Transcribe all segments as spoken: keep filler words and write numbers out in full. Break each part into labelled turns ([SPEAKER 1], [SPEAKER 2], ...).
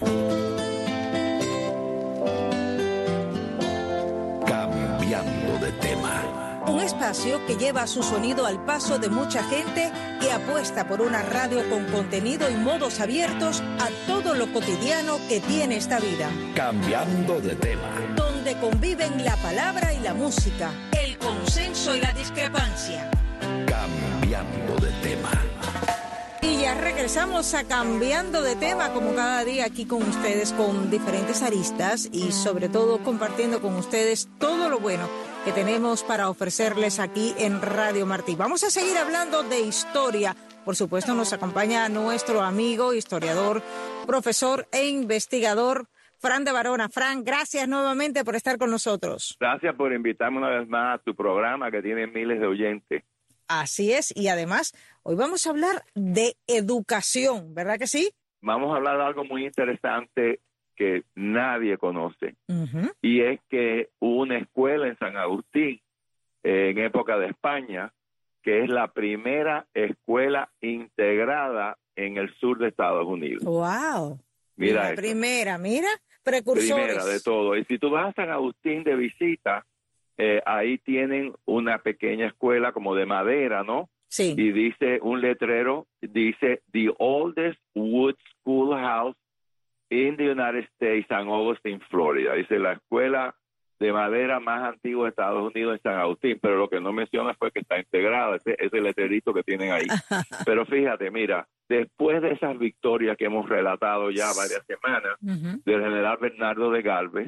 [SPEAKER 1] Cambiando de tema.
[SPEAKER 2] Un espacio que lleva su sonido al paso de mucha gente que apuesta por una radio con contenido y modos abiertos a todo lo cotidiano que tiene esta vida.
[SPEAKER 1] Cambiando de tema.
[SPEAKER 2] Donde conviven la palabra y la música, el consenso y la discrepancia.
[SPEAKER 1] Cambiando de tema.
[SPEAKER 2] Y ya regresamos a Cambiando de Tema, como cada día aquí con ustedes, con diferentes aristas y sobre todo compartiendo con ustedes todo lo bueno que tenemos para ofrecerles aquí en Radio Martí. Vamos a seguir hablando de historia. Por supuesto, nos acompaña nuestro amigo, historiador, profesor e investigador, Fran de Varona. Fran, gracias nuevamente por estar con nosotros.
[SPEAKER 3] Gracias por invitarme una vez más a tu programa que tiene miles de oyentes.
[SPEAKER 2] Así es, y además, hoy vamos a hablar de educación, ¿verdad que sí?
[SPEAKER 3] Vamos a hablar de algo muy interesante que nadie conoce, uh-huh. y es que hubo una escuela en San Agustín, eh, en época de España, que es la primera escuela integrada en el sur de Estados Unidos.
[SPEAKER 2] ¡Wow!
[SPEAKER 3] Mira
[SPEAKER 2] la
[SPEAKER 3] eso.
[SPEAKER 2] primera, mira, precursores.
[SPEAKER 3] Primera de todo. Y si tú vas a San Agustín de visita, eh, ahí tienen una pequeña escuela como de madera, ¿no?
[SPEAKER 2] Sí.
[SPEAKER 3] Y dice un letrero, dice, The Oldest Wood Schoolhouse in the United States, San Agustín, Florida. Dice la escuela de madera más antigua de Estados Unidos en San Agustín, pero lo que no menciona fue que está integrada, ese, ese letrerito que tienen ahí. Pero fíjate, mira, después de esas victorias que hemos relatado ya varias semanas, uh-huh. del general Bernardo de Galvez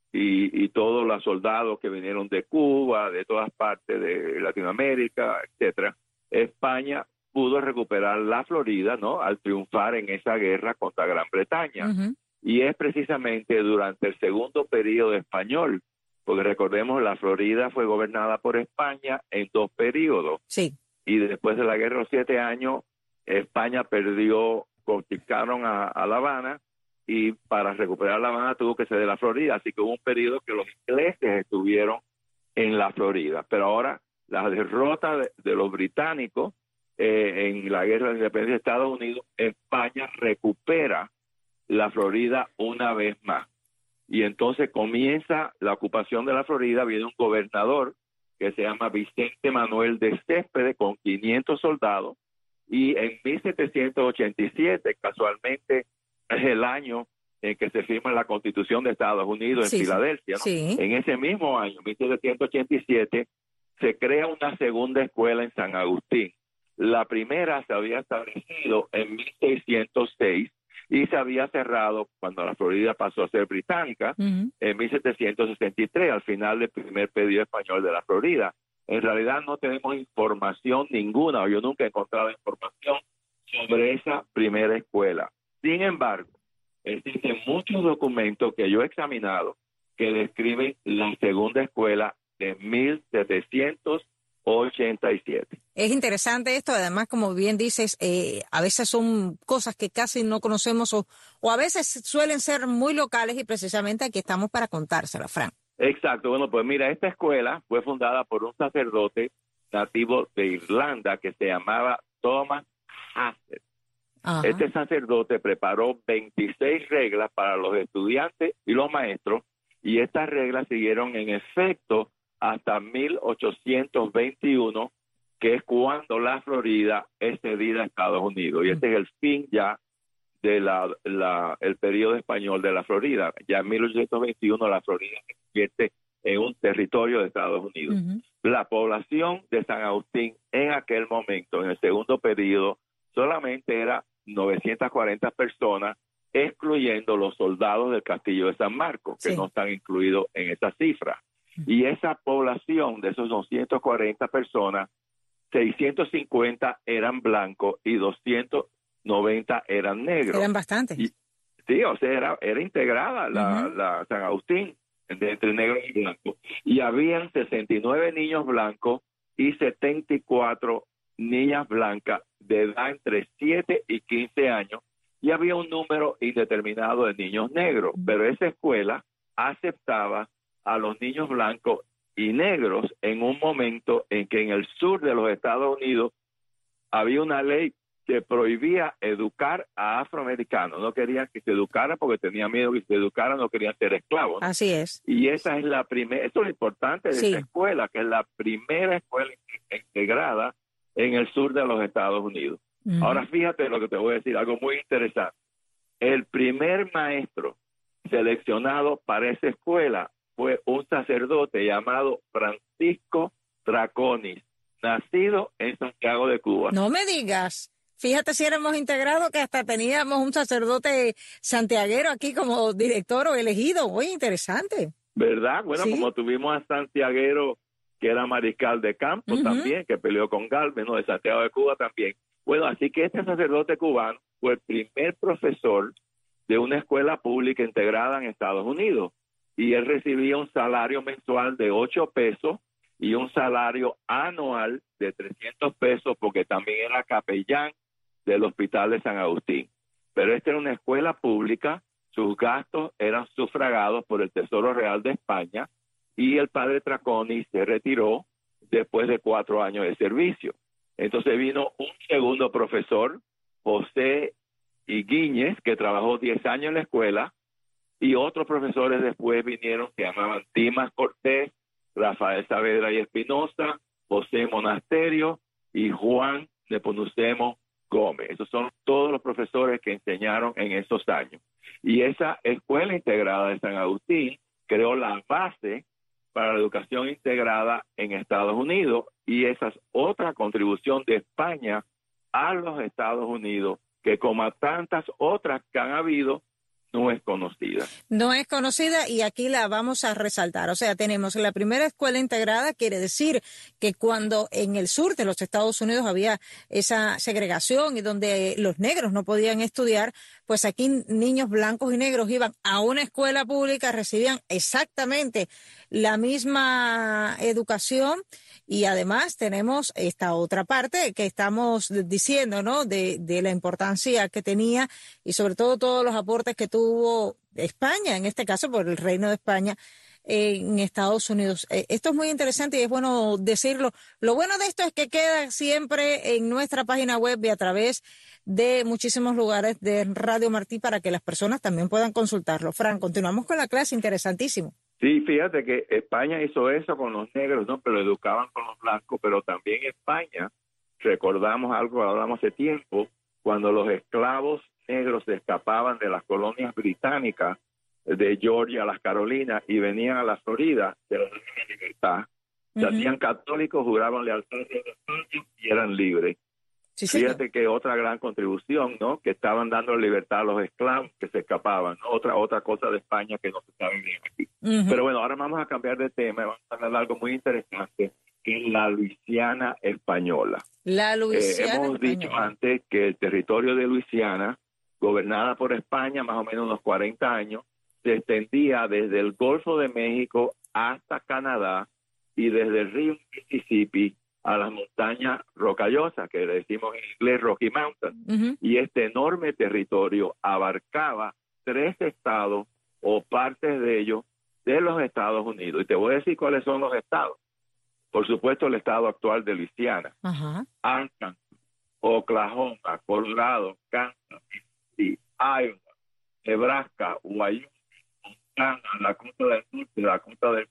[SPEAKER 3] y, y todos los soldados que vinieron de Cuba, de todas partes de Latinoamérica, etcétera, España pudo recuperar la Florida, ¿no?, al triunfar en esa guerra contra Gran Bretaña. Uh-huh. Y es precisamente durante el segundo periodo español, porque recordemos, la Florida fue gobernada por España en dos periodos.
[SPEAKER 2] Sí.
[SPEAKER 3] Y después de la guerra de los siete años, España perdió, confiscaron a, a La Habana, y para recuperar La Habana tuvo que ceder la Florida. Así que hubo un periodo que los ingleses estuvieron en la Florida. Pero ahora, la derrota de, de los británicos eh, en la guerra de la independencia de Estados Unidos, España recupera la Florida una vez más. Y entonces comienza la ocupación de la Florida. Viene un gobernador que se llama Vicente Manuel de Céspedes con quinientos soldados, y en mil setecientos ochenta y siete, casualmente, es el año en que se firma la Constitución de Estados Unidos en sí, Filadelfia, ¿no?
[SPEAKER 2] Sí.
[SPEAKER 3] En ese mismo año, mil setecientos ochenta y siete, se crea una segunda escuela en San Agustín. La primera se había establecido en mil seiscientos seis y se había cerrado cuando la Florida pasó a ser británica, uh-huh. en mil setecientos sesenta y tres, al final del primer periodo español de la Florida. En realidad no tenemos información ninguna, o yo nunca he encontrado información sobre esa primera escuela. Sin embargo, existen muchos documentos que yo he examinado que describen la segunda escuela de mil setecientos ochenta y siete.
[SPEAKER 2] Es interesante esto, además, como bien dices, eh, a veces son cosas que casi no conocemos o, o a veces suelen ser muy locales, y precisamente aquí estamos para contárselas, Fran.
[SPEAKER 3] Exacto. Bueno, pues mira, esta escuela fue fundada por un sacerdote nativo de Irlanda que se llamaba Thomas Hassett. Ajá. Este sacerdote preparó veintiséis reglas para los estudiantes y los maestros, y estas reglas siguieron en efecto hasta mil ochocientos veintiuno, que es cuando la Florida es cedida a Estados Unidos. Y este es el fin ya de la, la el periodo español de la Florida. Ya en mil ochocientos veintiuno la Florida se convierte en un territorio de Estados Unidos. Uh-huh. La población de San Agustín en aquel momento, en el segundo periodo, solamente era novecientas cuarenta personas, excluyendo los soldados del Castillo de San Marcos, que sí. no están incluidos en esa cifra. Y esa población de esos doscientas cuarenta personas, seiscientos cincuenta eran blancos y doscientos noventa eran negros.
[SPEAKER 2] Eran bastantes.
[SPEAKER 3] Y, sí, o sea, era, era integrada la, uh-huh. la San Agustín de, entre negros y blancos. Y habían sesenta y nueve niños blancos y setenta y cuatro niñas blancas de edad entre siete y quince años. Y había un número indeterminado de niños negros. Uh-huh. Pero esa escuela aceptaba a los niños blancos y negros en un momento en que en el sur de los Estados Unidos había una ley se prohibía educar a afroamericanos. No querían que se educara porque tenían miedo que se educara, no querían ser esclavos, ¿no?
[SPEAKER 2] Así es.
[SPEAKER 3] Y esa es la primera, eso es lo importante de
[SPEAKER 2] sí.
[SPEAKER 3] esta escuela, que es la primera escuela integrada en el sur de los Estados Unidos. Uh-huh. Ahora fíjate lo que te voy a decir, algo muy interesante. El primer maestro seleccionado para esa escuela fue un sacerdote llamado Francisco Traconis, nacido en Santiago de Cuba.
[SPEAKER 2] No me digas. Fíjate si éramos integrados que hasta teníamos un sacerdote santiaguero aquí como director o elegido. Muy interesante.
[SPEAKER 3] ¿Verdad? Bueno, ¿sí? Como tuvimos a santiaguero que era mariscal de campo uh-huh. también, que peleó con Galvez, ¿no? De Santiago de Cuba también. Bueno, así que este sacerdote cubano fue el primer profesor de una escuela pública integrada en Estados Unidos. Y él recibía un salario mensual de ocho pesos y un salario anual de trescientos pesos porque también era capellán del Hospital de San Agustín. Pero esta era una escuela pública, sus gastos eran sufragados por el Tesoro Real de España y el padre Traconis se retiró después de cuatro años de servicio. Entonces vino un segundo profesor, José Higuíñez, que trabajó diez años en la escuela, y otros profesores después vinieron que llamaban Dimas Cortés, Rafael Saavedra y Espinosa, José Monasterio y Juan Nepomuceno Gómez. Esos son todos los profesores que enseñaron en esos años. Y esa escuela integrada de San Agustín creó la base para la educación integrada en Estados Unidos, y esa es otra contribución de España a los Estados Unidos, que como a tantas otras que han habido, no es conocida.
[SPEAKER 2] No es conocida y aquí la vamos a resaltar. O sea, tenemos la primera escuela integrada, quiere decir que cuando en el sur de los Estados Unidos había esa segregación y donde los negros no podían estudiar, pues aquí niños blancos y negros iban a una escuela pública, recibían exactamente la misma educación. Y además tenemos esta otra parte que estamos diciendo, ¿no? De, de la importancia que tenía y sobre todo todos los aportes que tuvo España, en este caso por el Reino de España en Estados Unidos. Eh, esto es muy interesante y es bueno decirlo. Lo bueno de esto es que queda siempre en nuestra página web y a través de muchísimos lugares de Radio Martí para que las personas también puedan consultarlo. Fran, continuamos con la clase, interesantísimo.
[SPEAKER 3] Sí, fíjate que España hizo eso con los negros, ¿no? Pero educaban con los blancos, pero también España, recordamos algo que hablamos hace tiempo, cuando los esclavos negros se escapaban de las colonias británicas de Georgia a las Carolinas y venían a la Florida, de la libertad, uh-huh. se hacían católicos, juraban lealtad a España y eran libres. Sí, Fíjate sí. que otra gran contribución, ¿no? Que estaban dando libertad a los esclavos que se escapaban, ¿no? Otra otra cosa de España que no se sabe bien aquí. Uh-huh. Pero bueno, ahora vamos a cambiar de tema y vamos a hablar de algo muy interesante, que es la Luisiana española.
[SPEAKER 2] La Luisiana
[SPEAKER 3] eh, Hemos
[SPEAKER 2] española.
[SPEAKER 3] dicho antes que el territorio de Luisiana, gobernada por España más o menos unos cuarenta años, se extendía desde el Golfo de México hasta Canadá y desde el río Mississippi a las montañas rocallosas, que le decimos en inglés Rocky Mountain. Uh-huh. Y este enorme territorio abarcaba tres estados o partes de ellos de los Estados Unidos. Y te voy a decir cuáles son los estados. Por supuesto, el estado actual de Luisiana, uh-huh. Arkansas, Oklahoma, Colorado, Kansas, Iowa, Nebraska, Wyoming, Montana, la Dakota del Norte, la Dakota del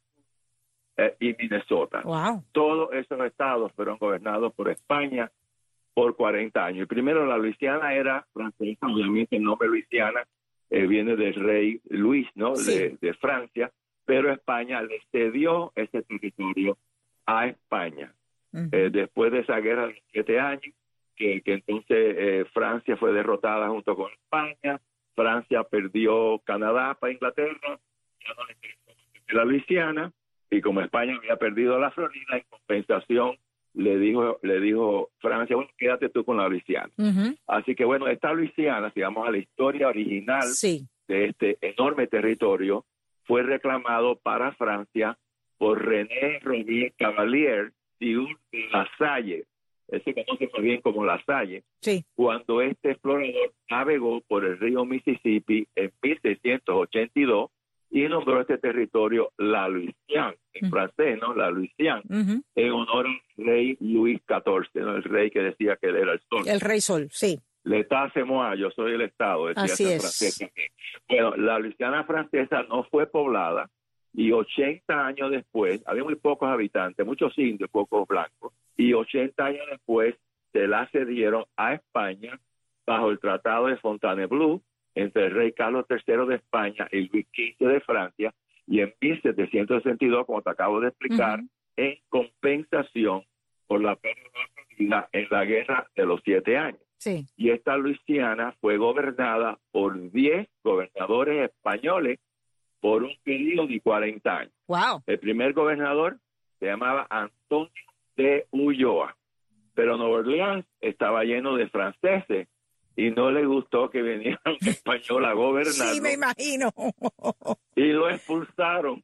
[SPEAKER 3] Eh, y Minnesota.
[SPEAKER 2] Wow.
[SPEAKER 3] Todos esos estados fueron gobernados por España por cuarenta años. Y primero la Luisiana era francesa, obviamente el nombre Luisiana eh, viene del rey Luis, ¿no?
[SPEAKER 2] Sí.
[SPEAKER 3] De, de Francia, pero España le cedió ese territorio a España. Uh-huh. Eh, después de esa guerra de siete años, que, que entonces eh, Francia fue derrotada junto con España, Francia perdió Canadá para Inglaterra, ya no le interesó la Luisiana, y como España había perdido la Florida, en compensación le dijo le dijo Francia, bueno, quédate tú con la Luisiana. Uh-huh. Así que bueno, esta Luisiana, si vamos a la historia original
[SPEAKER 2] sí.
[SPEAKER 3] de este enorme territorio, fue reclamado para Francia por René Robier Cavalier y un La Salle, él se conoce más bien como La Salle,
[SPEAKER 2] sí.
[SPEAKER 3] cuando este explorador navegó por el río Mississippi en mil seiscientos ochenta y dos y nombró este territorio la Luisiana, en uh-huh. francés, ¿no? La Luisiana, uh-huh. en honor al rey Luis catorce, ¿no? El rey que decía que él era el sol.
[SPEAKER 2] El rey sol, sí.
[SPEAKER 3] L'État c'est moi, yo soy el Estado, decía
[SPEAKER 2] Así es.
[SPEAKER 3] Francés. Bueno, la Luisiana francesa no fue poblada y ochenta años después, había muy pocos habitantes, muchos indios, pocos blancos, y ochenta años después se la cedieron a España bajo el Tratado de Fontainebleau entre el rey Carlos tercero de España y Luis quince de Francia, y en mil setecientos sesenta y dos, como te acabo de explicar, uh-huh. en compensación por la pérdida en la Guerra de los Siete Años.
[SPEAKER 2] Sí.
[SPEAKER 3] Y esta Luisiana fue gobernada por diez gobernadores españoles por un periodo de cuarenta años.
[SPEAKER 2] Wow.
[SPEAKER 3] El primer gobernador se llamaba Antonio de Ulloa, pero Nueva Orleans estaba lleno de franceses y no le gustó que viniera un español a gobernar.
[SPEAKER 2] Sí, me imagino.
[SPEAKER 3] Y lo expulsaron.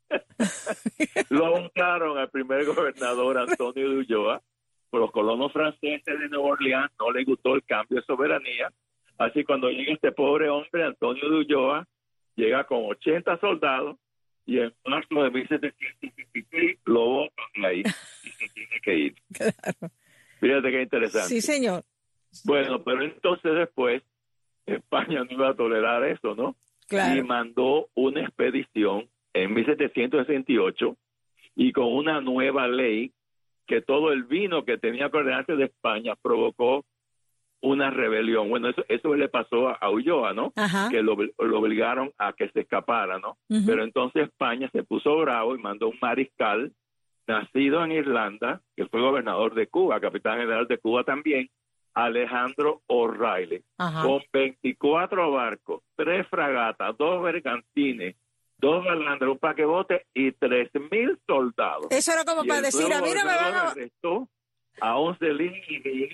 [SPEAKER 3] Lo untaron al primer gobernador Antonio de Ulloa. Los colonos franceses de Nueva Orleans no les gustó el cambio de soberanía. Así cuando llega este pobre hombre, Antonio de Ulloa, llega con ochenta soldados y en marzo de mil setecientos sesenta y seis lo botan de ahí y se tiene que ir.
[SPEAKER 2] Claro.
[SPEAKER 3] Fíjate qué interesante.
[SPEAKER 2] Sí, señor.
[SPEAKER 3] Bueno, pero entonces después España no iba a tolerar eso, ¿no?
[SPEAKER 2] Claro.
[SPEAKER 3] Y mandó una expedición en mil setecientos sesenta y ocho y con una nueva ley que todo el vino que tenía que ordenarse de España provocó una rebelión. Bueno, eso eso le pasó a, a Ulloa, ¿no?
[SPEAKER 2] Ajá.
[SPEAKER 3] Que lo, lo obligaron a que se escapara, ¿no? Uh-huh. Pero entonces España se puso bravo y mandó un mariscal nacido en Irlanda, que fue gobernador de Cuba, capitán general de Cuba también, Alejandro O'Reilly,
[SPEAKER 2] Ajá.
[SPEAKER 3] con veinticuatro barcos, tres fragatas, dos bergantines, dos balandras, un paquebote y tres mil soldados.
[SPEAKER 2] Eso era como
[SPEAKER 3] y
[SPEAKER 2] para decir, a mí no me van a...
[SPEAKER 3] arrestó a once líneas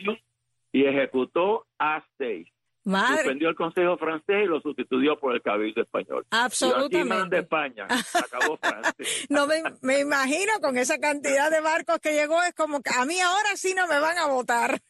[SPEAKER 3] y ejecutó a seis.
[SPEAKER 2] Madre.
[SPEAKER 3] Suspendió el Consejo francés y lo sustituyó por el Cabildo español.
[SPEAKER 2] Absolutamente.
[SPEAKER 3] Y de España, acabó Francia.
[SPEAKER 2] No me, me imagino con esa cantidad de barcos que llegó, es como que a mí ahora sí no me van a votar.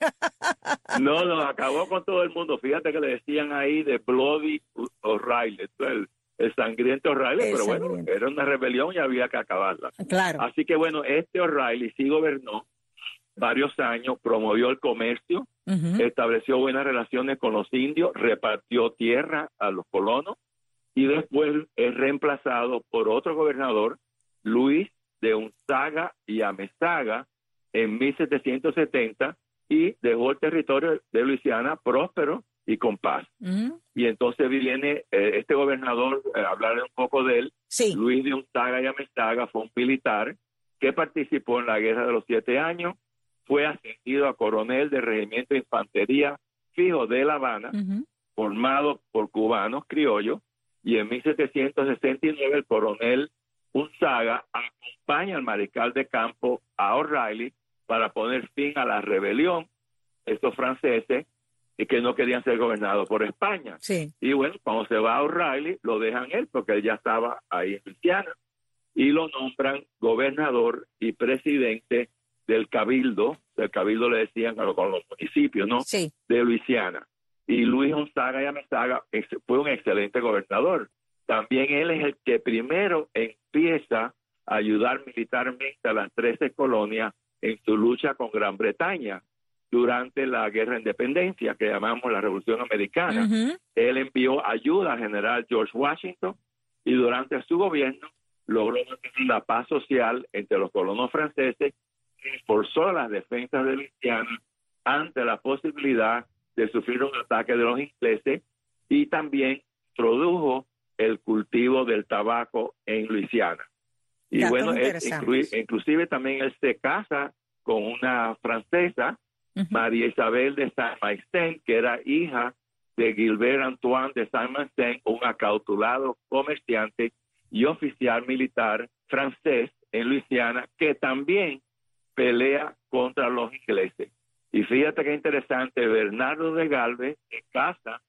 [SPEAKER 3] No, no, acabó con todo el mundo. Fíjate que le decían ahí de Bloody O'Reilly, el, el sangriento O'Reilly,
[SPEAKER 2] el
[SPEAKER 3] pero
[SPEAKER 2] sangriento.
[SPEAKER 3] Bueno, era una rebelión y había que acabarla.
[SPEAKER 2] Claro.
[SPEAKER 3] Así que bueno, este O'Reilly sí gobernó varios años, promovió el comercio, uh-huh. estableció buenas relaciones con los indios, repartió tierra a los colonos y después es reemplazado por otro gobernador, Luis de Unzaga y Amezaga, en mil setecientos setenta y dejó el territorio de Luisiana próspero y con paz. Uh-huh. Y entonces viene eh, este gobernador, eh, hablar un poco de él,
[SPEAKER 2] sí.
[SPEAKER 3] Luis de Unzaga y Amezaga fue un militar que participó en la Guerra de los Siete Años, fue ascendido a coronel del Regimiento de Infantería Fijo de La Habana, uh-huh. formado por cubanos criollos, y en mil setecientos sesenta y nueve el coronel Unzaga acompaña al mariscal de campo a O'Reilly para poner fin a la rebelión, estos franceses, y que no querían ser gobernados por España.
[SPEAKER 2] Sí.
[SPEAKER 3] Y bueno, cuando se va a O'Reilly, lo dejan él, porque él ya estaba ahí en Luisiana, y lo nombran gobernador y presidente del Cabildo, del Cabildo le decían con los municipios, ¿no?
[SPEAKER 2] Sí.
[SPEAKER 3] De Luisiana. Y Luis Gonzaga y Amezaga fue un excelente gobernador. También él es el que primero empieza a ayudar militarmente a las trece colonias en su lucha con Gran Bretaña durante la Guerra de Independencia, que llamamos la Revolución Americana. Uh-huh. Él envió ayuda al general George Washington y durante su gobierno logró mantener la paz social entre los colonos franceses, reforzó las defensas de Luisiana ante la posibilidad de sufrir un ataque de los ingleses y también produjo el cultivo del tabaco en Luisiana. Y
[SPEAKER 2] Datos
[SPEAKER 3] bueno, él, inclu- inclusive también él se casa con una francesa, uh-huh. María Isabel de Saint-Maixent, que era hija de Gilbert Antoine de Saint-Maixent, un acautulado comerciante y oficial militar francés en Luisiana, que también pelea contra los ingleses. Y fíjate qué interesante, Bernardo de Galvez se casa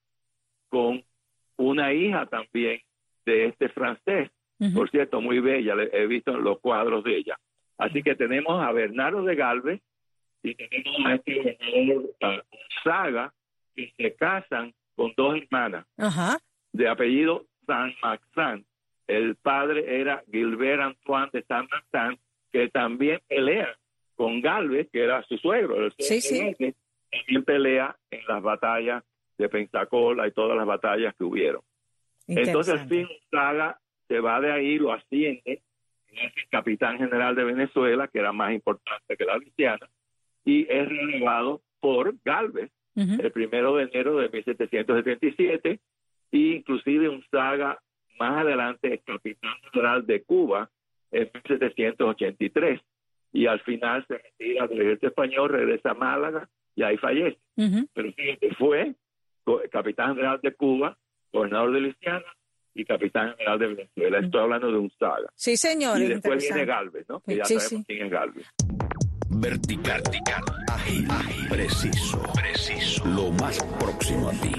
[SPEAKER 3] con una hija también de este francés, uh-huh. por cierto, muy bella, he visto los cuadros de ella. Así que tenemos a Bernardo de Galvez y tenemos a este gobernador Gonzaga, que se casan con dos hermanas, uh-huh. de apellido Saint-Maixent. el padre era Gilbert Antoine de Saint-Martin, que también pelea con Galvez, que era su suegro. El
[SPEAKER 2] sí, sí.
[SPEAKER 3] que también pelea en las batallas de Pensacola y todas las batallas que hubieron. Entonces, al fin, Saga se va de ahí, lo asciende, es el capitán general de Venezuela, que era más importante que la Luisiana, y es relevado por Galvez, uh-huh. el primero de enero de mil setecientos setenta y siete, e inclusive un Saga más adelante es capitán general de Cuba en mil setecientos ochenta y tres, y al final se retira del ejército español, regresa a Málaga y ahí fallece. Uh-huh. Pero fíjate, fue capitán general de Cuba, gobernador de Luisiana y capitán general de Venezuela. Estoy hablando de un Saga.
[SPEAKER 2] Sí, señor.
[SPEAKER 3] Y después viene Galvez, ¿no? Que ya
[SPEAKER 2] sí,
[SPEAKER 3] sabemos
[SPEAKER 2] sí.
[SPEAKER 3] quién es Galvez.
[SPEAKER 1] Vertical, vertical, ágil, ágil, preciso, preciso, lo más próximo a ti.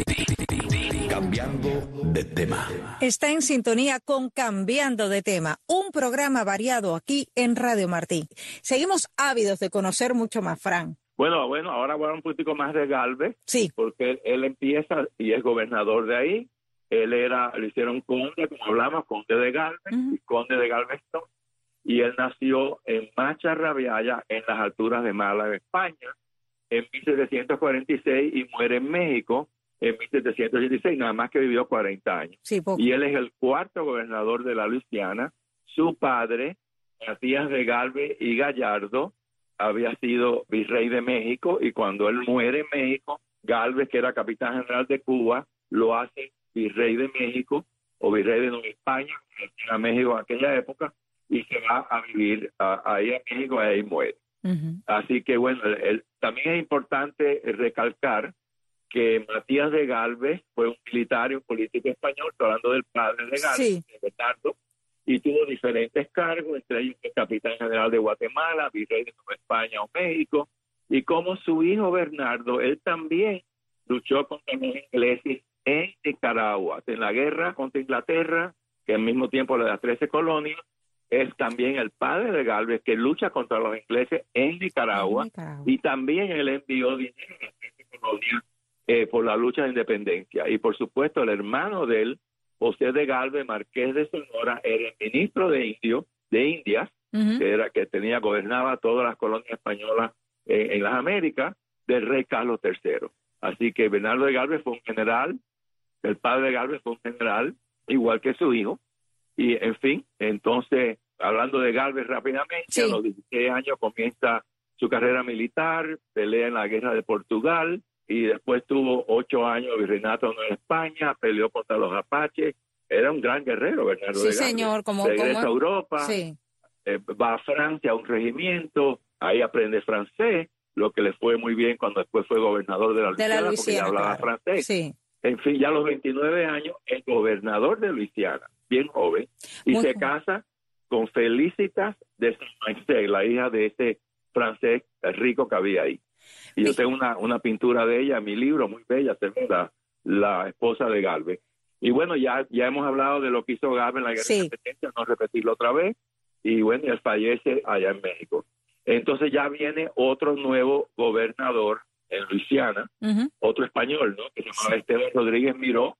[SPEAKER 1] Cambiando de tema.
[SPEAKER 2] Está en sintonía con Cambiando de Tema, un programa variado aquí en Radio Martí. Seguimos ávidos de conocer mucho más, Fran.
[SPEAKER 3] Bueno, bueno, ahora voy a hablar un poquito más de Galvez.
[SPEAKER 2] Sí.
[SPEAKER 3] Porque él, él empieza y es gobernador de ahí. Él era, le hicieron conde, como hablamos, conde de Galvez, uh-huh. y conde de Galveston. Y él nació en Macharrabiaya, en las alturas de Málaga, España, en mil setecientos cuarenta y seis, y muere en México en mil setecientos ochenta y seis, nada más que vivió cuarenta años.
[SPEAKER 2] Sí,
[SPEAKER 3] y él es el cuarto gobernador de la Luisiana. Su padre, Matías de Galvez y Gallardo, había sido virrey de México, y cuando él muere en México, Galvez, que era capitán general de Cuba, lo hace virrey de México, o virrey de Nueva España, que era México en aquella época, y se va a vivir a, ahí a México, y ahí muere. Uh-huh. Así que bueno, el, el, también es importante recalcar que Matías de Galvez fue un militar y un político español, estoy hablando del padre de Galvez,
[SPEAKER 2] sí.
[SPEAKER 3] de Bernardo, y tuvo diferentes cargos, entre ellos el capitán general de Guatemala, virrey de Nueva España o México, y como su hijo Bernardo, él también luchó contra los ingleses en Nicaragua, en la guerra contra Inglaterra, que al mismo tiempo de las trece colonias, es también el padre de Galvez que lucha contra los ingleses en Nicaragua, en Nicaragua. Y también él envió dinero a las trece colonias eh, por la lucha de independencia. Y por supuesto el hermano de él, José de Galvez, marqués de Sonora, era el ministro de Indio, de Indias, uh-huh. que era que tenía gobernaba todas las colonias españolas eh, en las Américas, del rey Carlos tercero. Así que Bernardo de Galvez fue un general, el padre de Galvez fue un general, igual que su hijo. Y, en fin, entonces, hablando de Galvez rápidamente, sí. a los dieciséis años comienza su carrera militar, pelea en la guerra de Portugal, y después tuvo ocho años de virreinato en España, peleó contra los apaches. Era un gran guerrero, Bernardo
[SPEAKER 2] sí,
[SPEAKER 3] de Galvez.
[SPEAKER 2] Sí, señor. Como,
[SPEAKER 3] Regresa
[SPEAKER 2] como...
[SPEAKER 3] a Europa,
[SPEAKER 2] sí.
[SPEAKER 3] eh, va a Francia a un regimiento, ahí aprende francés, lo que le fue muy bien cuando después fue gobernador de la Luisiana, de la Luisiana porque ya hablaba claro. francés.
[SPEAKER 2] Sí.
[SPEAKER 3] En fin, ya a los veintinueve años es gobernador de Luisiana, bien joven, y Muy se joven. casa con Felicitas de Saint-Martin, la hija de ese francés rico que había ahí. Y yo tengo una, una pintura de ella en mi libro, muy bella, se ve la, la esposa de Galvez. Y bueno, ya, ya hemos hablado de lo que hizo Galvez en la guerra sí. de independencia, no repetirlo otra vez, y bueno, él fallece allá en México. Entonces ya viene otro nuevo gobernador en Luisiana, uh-huh. otro español, ¿no? Que se llamaba sí. Esteban Rodríguez Miró,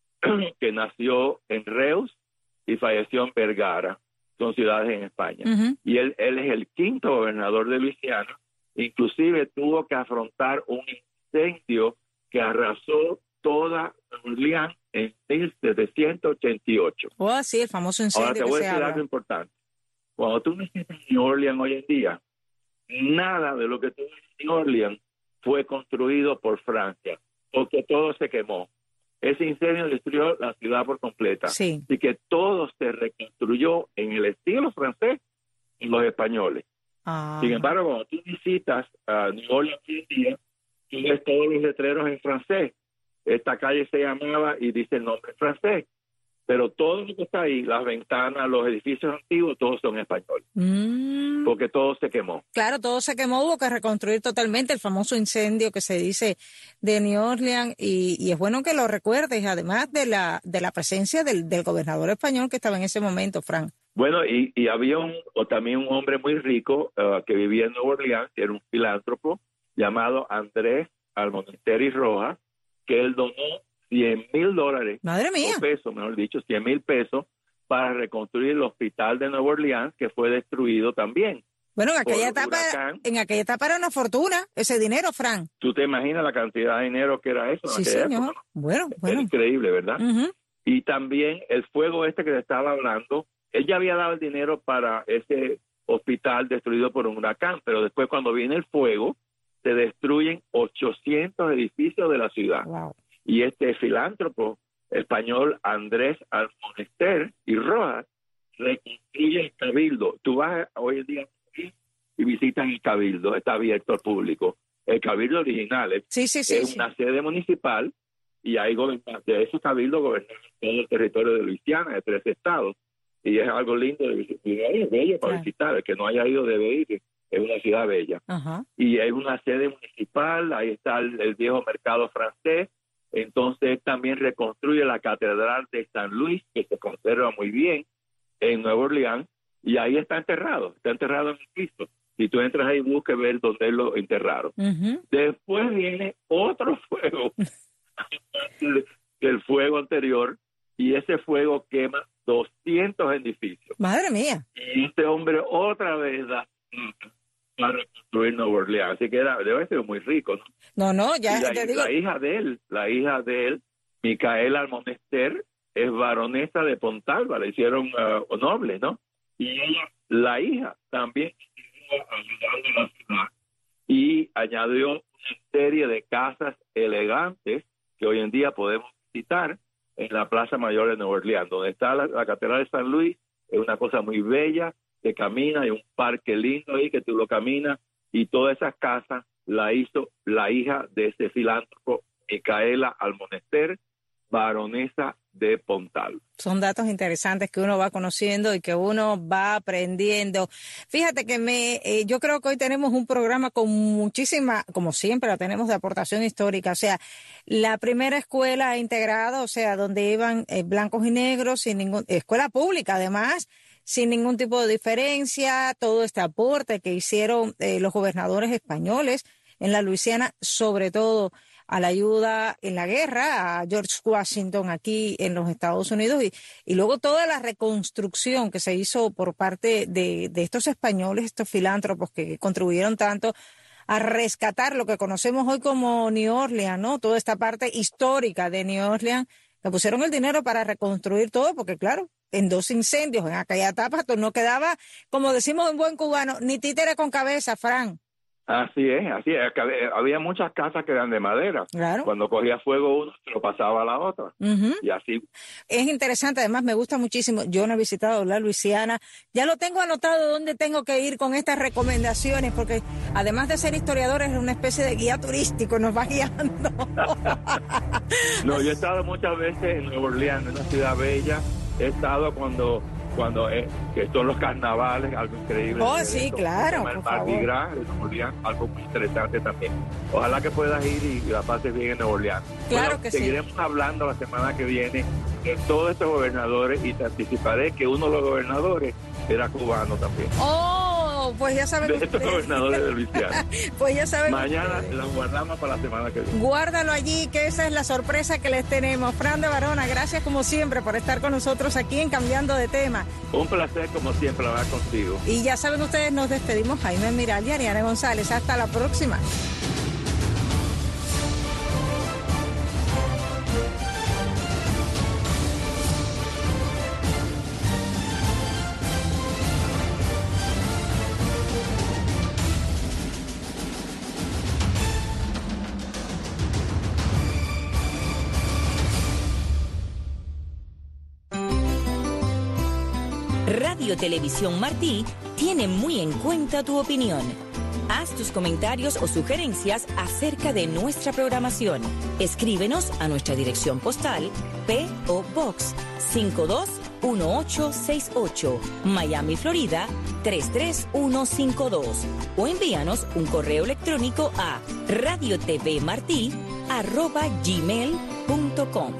[SPEAKER 3] que nació en Reus y falleció en Vergara, son ciudades en España. Uh-huh. Y él, él es el quinto gobernador de Luisiana, inclusive tuvo que afrontar un incendio que arrasó toda Orleans en mil setecientos ochenta y ocho.
[SPEAKER 2] Oh, sí, el famoso incendio.
[SPEAKER 3] Ahora te voy
[SPEAKER 2] que
[SPEAKER 3] a decir algo importante. Cuando tú visitas New Orleans hoy en día, nada de lo que tú ves en New Orleans fue construido por Francia, porque todo se quemó. Ese incendio destruyó la ciudad por completa.
[SPEAKER 2] Sí.
[SPEAKER 3] Así que todo se reconstruyó en el estilo francés y los españoles. Ah. Sin embargo, cuando tú visitas uh, New Orleans hoy en día, tú ves todos los letreros en francés. Esta calle se llamaba y dice el nombre en francés. Pero todo lo que está ahí, las ventanas, los edificios antiguos, todos son españoles. Mm. Porque todo se quemó.
[SPEAKER 2] Claro, todo se quemó, hubo que reconstruir totalmente el famoso incendio que se dice de New Orleans. Y, y es bueno que lo recuerdes, además de la de la presencia del, del gobernador español que estaba en ese momento, Frank.
[SPEAKER 3] Bueno, y, y había un, o también un hombre muy rico uh, que vivía en Nueva Orleans, que era un filántropo, llamado Andrés Almonesteri Rojas, que él donó cien mil dólares,
[SPEAKER 2] madre mía,
[SPEAKER 3] pesos, mejor dicho, cien mil pesos para reconstruir el hospital de Nueva Orleans, que fue destruido también.
[SPEAKER 2] Bueno, en aquella etapa, en aquella etapa era una fortuna ese dinero, Fran.
[SPEAKER 3] ¿Tú te imaginas la cantidad de dinero que era eso?
[SPEAKER 2] Sí, señor. Época? Bueno, bueno.
[SPEAKER 3] Es increíble, ¿verdad?
[SPEAKER 2] Uh-huh.
[SPEAKER 3] Y también el fuego este que te estaba hablando, él ya había dado el dinero para ese hospital destruido por un huracán, pero después cuando viene el fuego, se destruyen ochocientos edificios de la ciudad.
[SPEAKER 2] Wow.
[SPEAKER 3] Y este filántropo español Andrés Almonester y Rojas reconstruye el Cabildo. Tú vas hoy en día y visitas el Cabildo, está abierto al público. El Cabildo original es,
[SPEAKER 2] sí, sí, sí,
[SPEAKER 3] es
[SPEAKER 2] sí.
[SPEAKER 3] una sede municipal y ahí de esos cabildos gobernan todo el territorio de Luisiana, de tres estados. Y es algo lindo de visitar, es bello para claro. visitar. El que no haya ido debe ir, es una ciudad bella.
[SPEAKER 2] Uh-huh.
[SPEAKER 3] Y hay una sede municipal, ahí está el, el viejo mercado francés. Entonces también reconstruye la Catedral de San Luis, que se conserva muy bien en Nueva Orleans, y ahí está enterrado, está enterrado en el piso. Si tú entras ahí, busques ver dónde lo enterraron.
[SPEAKER 2] Uh-huh.
[SPEAKER 3] Después viene otro fuego, del fuego anterior, y ese fuego quema doscientos edificios.
[SPEAKER 2] Madre mía.
[SPEAKER 3] Y este hombre otra vez da para reconstruir Nueva Orleans. Así que era, debe ser muy rico, ¿no?
[SPEAKER 2] No, no, ya
[SPEAKER 3] la,
[SPEAKER 2] te digo.
[SPEAKER 3] La hija de él, la hija de él, Micaela Almonester, es baronesa de Pontalba, le hicieron uh, noble, ¿no? Y ella, la hija, también estuvo ayudando a la ciudad y añadió una serie de casas elegantes que hoy en día podemos visitar en la Plaza Mayor de Nueva Orleans, donde está la, la Catedral de San Luis. Es una cosa muy bella, que camina, hay un parque lindo ahí que tú lo caminas, y todas esas casas la hizo la hija de ese filántropo, Micaela Almonester, baronesa de Pontalba.
[SPEAKER 2] Son datos interesantes que uno va conociendo y que uno va aprendiendo. Fíjate que me, eh, yo creo que hoy tenemos un programa con muchísima, como siempre la tenemos, de aportación histórica. O sea, la primera escuela integrada, o sea, donde iban eh, blancos y negros, sin ningún, escuela pública además, sin ningún tipo de diferencia, todo este aporte que hicieron eh, los gobernadores españoles en la Luisiana, sobre todo a la ayuda en la guerra, a George Washington aquí en los Estados Unidos, y, y luego toda la reconstrucción que se hizo por parte de, de estos españoles, estos filántropos que contribuyeron tanto a rescatar lo que conocemos hoy como New Orleans, ¿no? Toda esta parte histórica de New Orleans, que pusieron el dinero para reconstruir todo, porque claro, en dos incendios, en aquella etapa, no quedaba, como decimos en buen cubano, ni títere con cabeza, Fran.
[SPEAKER 3] Así es, así es. Había muchas casas que eran de madera.
[SPEAKER 2] Claro.
[SPEAKER 3] Cuando cogía fuego uno, se lo pasaba a la otra.
[SPEAKER 2] Uh-huh.
[SPEAKER 3] Y así.
[SPEAKER 2] Es interesante, además me gusta muchísimo. Yo no he visitado la Luisiana. Ya lo tengo anotado dónde tengo que ir con estas recomendaciones, porque además de ser historiador, es una especie de guía turístico, nos va guiando.
[SPEAKER 3] No, yo he estado muchas veces en Nueva Orleans, una ciudad bella. He estado cuando... cuando es, que son los carnavales, algo increíble.
[SPEAKER 2] Oh, sí,
[SPEAKER 3] esto,
[SPEAKER 2] claro,
[SPEAKER 3] el
[SPEAKER 2] por
[SPEAKER 3] Mardi
[SPEAKER 2] favor.
[SPEAKER 3] Gras, en Nueva Orleans, algo muy interesante también. Ojalá que puedas ir y la pases bien en Nueva Orleans.
[SPEAKER 2] Claro
[SPEAKER 3] bueno,
[SPEAKER 2] que
[SPEAKER 3] seguiremos
[SPEAKER 2] sí.
[SPEAKER 3] hablando la semana que viene de todos estos gobernadores, y te anticiparé que uno de los gobernadores era cubano también.
[SPEAKER 2] Oh, pues ya saben
[SPEAKER 3] de
[SPEAKER 2] ustedes.
[SPEAKER 3] estos gobernadores de Luisiana.
[SPEAKER 2] Pues ya saben
[SPEAKER 3] Mañana
[SPEAKER 2] ustedes.
[SPEAKER 3] la guardamos para la semana que viene.
[SPEAKER 2] Guárdalo allí, que esa es la sorpresa que les tenemos. Fran de Varona, gracias como siempre por estar con nosotros aquí en Cambiando de Tema.
[SPEAKER 3] Un placer, como siempre, hablar contigo.
[SPEAKER 2] Y ya saben ustedes, nos despedimos. Jaime Miral y Ariana González. Hasta la próxima.
[SPEAKER 4] Radio Televisión Martí tiene muy en cuenta tu opinión. Haz tus comentarios o sugerencias acerca de nuestra programación. Escríbenos a nuestra dirección postal P O Box cinco dos uno ocho seis ocho, Miami, Florida tres tres uno cinco dos, o envíanos un correo electrónico a radiotvmartí arroba gmail punto com.